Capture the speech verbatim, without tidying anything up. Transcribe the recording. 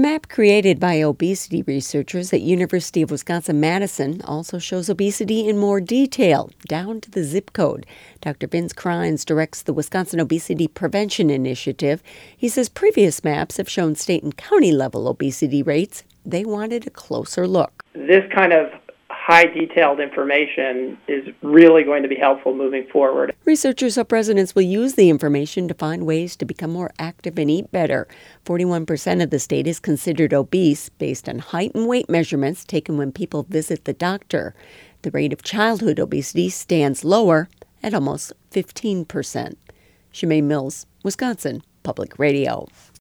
map created by obesity researchers at University of Wisconsin-Madison also shows obesity in more detail, down to the zip code. Doctor Vince Krines directs the Wisconsin Obesity Prevention Initiative. He says previous maps have shown state and county level obesity rates. They wanted a closer look. This kind of high detailed information is really going to be helpful moving forward. Researchers hope residents will use the information to find ways to become more active and eat better. forty-one percent of the state is considered obese based on height and weight measurements taken when people visit the doctor. The rate of childhood obesity stands lower at almost fifteen percent. Shemaine Mills, Wisconsin Public Radio.